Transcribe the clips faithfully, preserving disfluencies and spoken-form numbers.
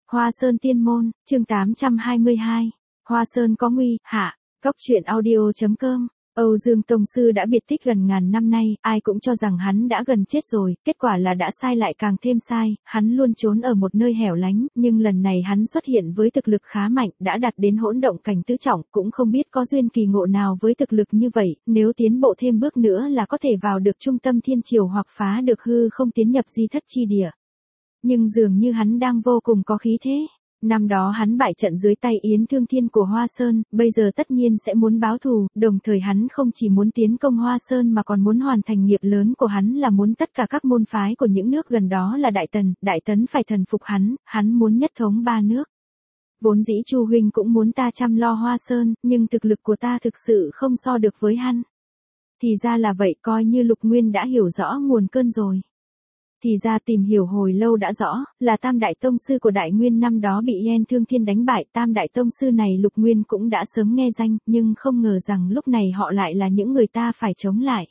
Hoa Sơn Tiên Môn, chương tám trăm hai mươi hai. Hoa Sơn có nguy, hạ. Cốc truyện audio chấm com. Âu Dương Tông Sư đã biệt tích gần ngàn năm nay, ai cũng cho rằng hắn đã gần chết rồi, kết quả là đã sai lại càng thêm sai, hắn luôn trốn ở một nơi hẻo lánh, nhưng lần này hắn xuất hiện với thực lực khá mạnh, đã đạt đến hỗn động cảnh tứ trọng, cũng không biết có duyên kỳ ngộ nào với thực lực như vậy, nếu tiến bộ thêm bước nữa là có thể vào được trung tâm thiên triều hoặc phá được hư không tiến nhập di thất chi địa. Nhưng dường như hắn đang vô cùng có khí thế. Năm đó hắn bại trận dưới tay Yến Thương Thiên của Hoa Sơn, bây giờ tất nhiên sẽ muốn báo thù, đồng thời hắn không chỉ muốn tiến công Hoa Sơn mà còn muốn hoàn thành nghiệp lớn của hắn là muốn tất cả các môn phái của những nước gần đó là Đại Tần, Đại Tấn phải thần phục hắn, hắn muốn nhất thống ba nước. Vốn dĩ Chu huynh cũng muốn ta chăm lo Hoa Sơn, nhưng thực lực của ta thực sự không so được với hắn. Thì ra là vậy, coi như Lục Nguyên đã hiểu rõ nguồn cơn rồi. Thì ra tìm hiểu hồi lâu đã rõ, là Tam Đại Tông Sư của Đại Nguyên năm đó bị Yến Thương Thiên đánh bại. Tam Đại Tông Sư này Lục Nguyên cũng đã sớm nghe danh, nhưng không ngờ rằng lúc này họ lại là những người ta phải chống lại.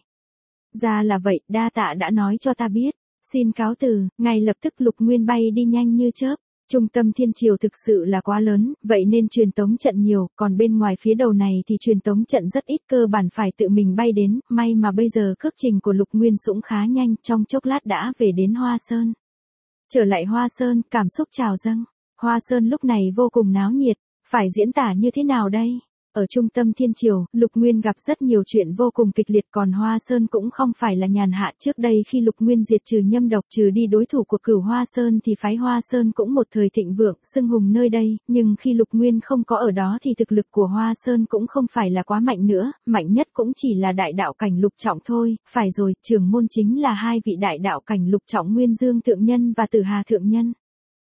Ra là vậy, đa tạ đã nói cho ta biết. Xin cáo từ, ngay lập tức Lục Nguyên bay đi nhanh như chớp. Trung tâm thiên triều thực sự là quá lớn, vậy nên truyền tống trận nhiều, còn bên ngoài phía đầu này thì truyền tống trận rất ít, cơ bản phải tự mình bay đến, may mà bây giờ cước trình của Lục Nguyên cũng khá nhanh, trong chốc lát đã về đến Hoa Sơn. Trở lại Hoa Sơn, cảm xúc trào dâng. Hoa Sơn lúc này vô cùng náo nhiệt, phải diễn tả như thế nào đây? Ở trung tâm thiên triều, Lục Nguyên gặp rất nhiều chuyện vô cùng kịch liệt, còn Hoa Sơn cũng không phải là nhàn hạ. Trước đây khi Lục Nguyên diệt trừ nhâm độc, trừ đi đối thủ của Cửu Hoa Sơn thì phái Hoa Sơn cũng một thời thịnh vượng, xưng hùng nơi đây, nhưng khi Lục Nguyên không có ở đó thì thực lực của Hoa Sơn cũng không phải là quá mạnh nữa, mạnh nhất cũng chỉ là đại đạo cảnh lục trọng thôi. Phải rồi, trưởng môn chính là hai vị đại đạo cảnh lục trọng, Nguyên Dương Thượng Nhân và Tử Hà Thượng Nhân.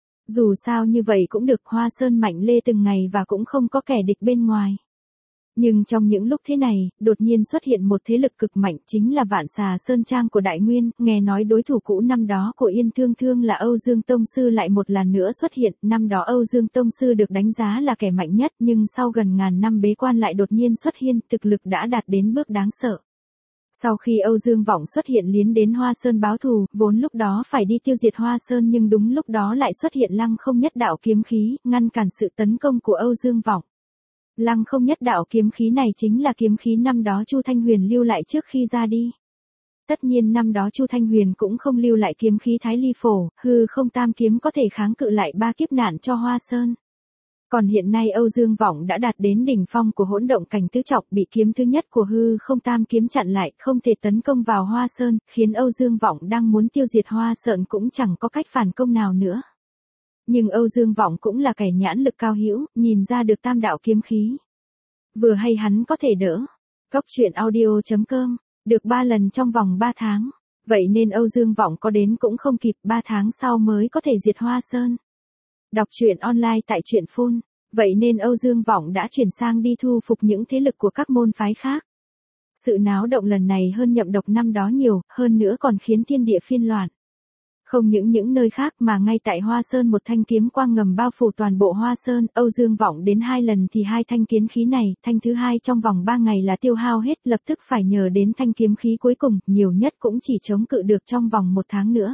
Dù sao như vậy cũng được, Hoa Sơn mạnh lê từng ngày và cũng không có kẻ địch bên ngoài. Nhưng trong những lúc thế này, đột nhiên xuất hiện một thế lực cực mạnh, chính là Vạn Xà Sơn Trang của Đại Nguyên. Nghe nói đối thủ cũ năm đó của Yên Thương Thương là Âu Dương Tông Sư lại một lần nữa xuất hiện. Năm đó Âu Dương Tông Sư được đánh giá là kẻ mạnh nhất, nhưng sau gần ngàn năm bế quan lại đột nhiên xuất hiện, thực lực đã đạt đến bước đáng sợ. Sau khi Âu Dương Vọng xuất hiện liến đến Hoa Sơn báo thù, vốn lúc đó phải đi tiêu diệt Hoa Sơn, nhưng đúng lúc đó lại xuất hiện Lăng Không Nhất Đạo kiếm khí, ngăn cản sự tấn công của Âu Dương Vọng. Lăng Không Nhất Đạo kiếm khí này chính là kiếm khí năm đó Chu Thanh Huyền lưu lại trước khi ra đi. Tất nhiên năm đó Chu Thanh Huyền cũng không lưu lại kiếm khí Thái Ly Phổ, hư không tam kiếm có thể kháng cự lại ba kiếp nạn cho Hoa Sơn. Còn hiện nay Âu Dương Vọng đã đạt đến đỉnh phong của hỗn động cảnh tứ trọng, bị kiếm thứ nhất của hư không tam kiếm chặn lại, không thể tấn công vào Hoa Sơn, khiến Âu Dương Vọng đang muốn tiêu diệt Hoa Sơn cũng chẳng có cách phản công nào nữa. Nhưng Âu Dương Vọng cũng là kẻ nhãn lực cao hữu, nhìn ra được tam đạo kiếm khí. Vừa hay hắn có thể đỡ. Cốc truyện audio chấm com, được ba lần trong vòng ba tháng. Vậy nên Âu Dương Vọng có đến cũng không kịp, ba tháng sau mới có thể diệt Hoa Sơn. Đọc truyện online tại truyện phun. Vậy nên Âu Dương Vọng đã chuyển sang đi thu phục những thế lực của các môn phái khác. Sự náo động lần này hơn nhậm độc năm đó nhiều, hơn nữa còn khiến thiên địa phiên loạn. Không những những nơi khác mà ngay tại Hoa Sơn một thanh kiếm quang ngầm bao phủ toàn bộ Hoa Sơn, Âu Dương Vọng đến hai lần thì hai thanh kiếm khí này, thanh thứ hai trong vòng ba ngày là tiêu hao hết, lập tức phải nhờ đến thanh kiếm khí cuối cùng, nhiều nhất cũng chỉ chống cự được trong vòng một tháng nữa.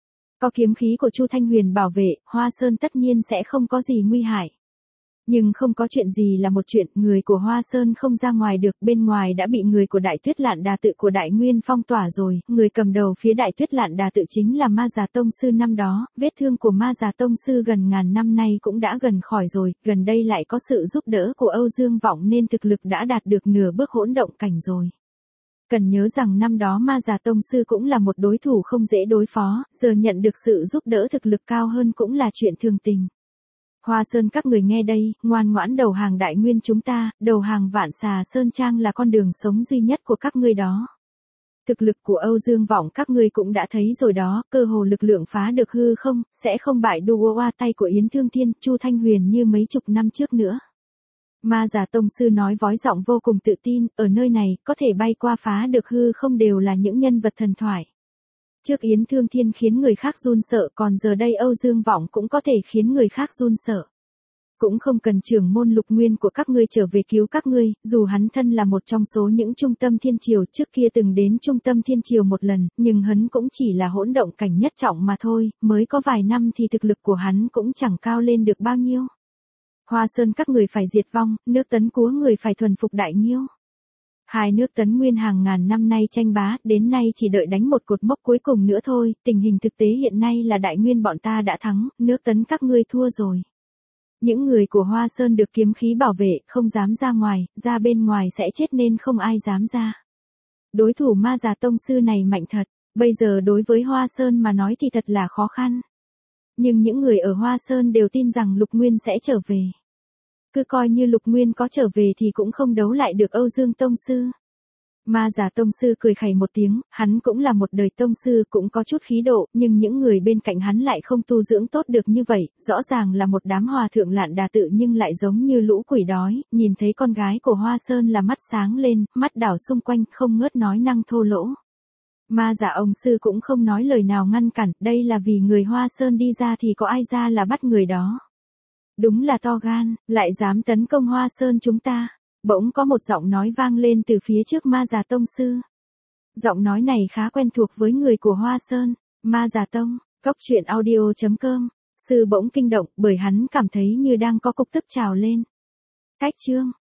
Có kiếm khí của Chu Thanh Huyền bảo vệ, Hoa Sơn tất nhiên sẽ không có gì nguy hại. Nhưng không có chuyện gì là một chuyện, người của Hoa Sơn không ra ngoài được, bên ngoài đã bị người của Đại Tuyết Lạn Đà Tự của Đại Nguyên phong tỏa rồi, người cầm đầu phía Đại Tuyết Lạn Đà Tự chính là Ma Già Tông Sư năm đó, vết thương của Ma Già Tông Sư gần ngàn năm nay cũng đã gần khỏi rồi, gần đây lại có sự giúp đỡ của Âu Dương Vọng nên thực lực đã đạt được nửa bước hỗn động cảnh rồi. Cần nhớ rằng năm đó Ma Già Tông Sư cũng là một đối thủ không dễ đối phó, giờ nhận được sự giúp đỡ thực lực cao hơn cũng là chuyện thường tình. Hoa Sơn các người nghe đây, ngoan ngoãn đầu hàng Đại Nguyên chúng ta, đầu hàng Vạn Xà Sơn Trang là con đường sống duy nhất của các ngươi đó. Thực lực của Âu Dương Vọng các ngươi cũng đã thấy rồi đó, cơ hồ lực lượng phá được hư không, sẽ không bại đua qua tay của Yến Thương Thiên, Chu Thanh Huyền như mấy chục năm trước nữa. Ma Già Tông Sư nói vói giọng vô cùng tự tin, ở nơi này, có thể bay qua phá được hư không đều là những nhân vật thần thoại. Trước Yến Thương Thiên khiến người khác run sợ, còn giờ đây Âu Dương Vọng cũng có thể khiến người khác run sợ. Cũng không cần trưởng môn Lục Nguyên của các ngươi trở về cứu các ngươi, dù hắn thân là một trong số những trung tâm thiên triều trước kia từng đến trung tâm thiên triều một lần, nhưng hắn cũng chỉ là hỗn động cảnh nhất trọng mà thôi, mới có vài năm thì thực lực của hắn cũng chẳng cao lên được bao nhiêu. Hoa Sơn các người phải diệt vong, nước Tấn Cúa người phải thuần phục Đại Nhiêu. Hai nước Tấn Nguyên hàng ngàn năm nay tranh bá, đến nay chỉ đợi đánh một cột mốc cuối cùng nữa thôi, tình hình thực tế hiện nay là Đại Nguyên bọn ta đã thắng, nước Tấn các ngươi thua rồi. Những người của Hoa Sơn được kiếm khí bảo vệ, không dám ra ngoài, ra bên ngoài sẽ chết nên không ai dám ra. Đối thủ Ma Già tông sư này mạnh thật, bây giờ đối với Hoa Sơn mà nói thì thật là khó khăn. Nhưng những người ở Hoa Sơn đều tin rằng Lục Nguyên sẽ trở về. Cứ coi như Lục Nguyên có trở về thì cũng không đấu lại được Âu Dương tông sư. Ma Già tông sư cười khẩy một tiếng, hắn cũng là một đời tông sư, cũng có chút khí độ, nhưng những người bên cạnh hắn lại không tu dưỡng tốt được như vậy, rõ ràng là một đám hòa thượng lạn đà tự nhưng lại giống như lũ quỷ đói, nhìn thấy con gái của Hoa Sơn là mắt sáng lên, mắt đảo xung quanh, không ngớt nói năng thô lỗ. Ma Già ông sư cũng không nói lời nào ngăn cản, đây là vì người Hoa Sơn đi ra thì có ai ra là bắt người đó. Đúng là to gan, lại dám tấn công Hoa Sơn chúng ta. Bỗng có một giọng nói vang lên từ phía trước Ma Già tông sư. Giọng nói này khá quen thuộc với người của Hoa Sơn. Ma Già tông, cốc truyện audio chấm com. Sư bỗng kinh động bởi hắn cảm thấy như đang có cục tức trào lên. Cách chương.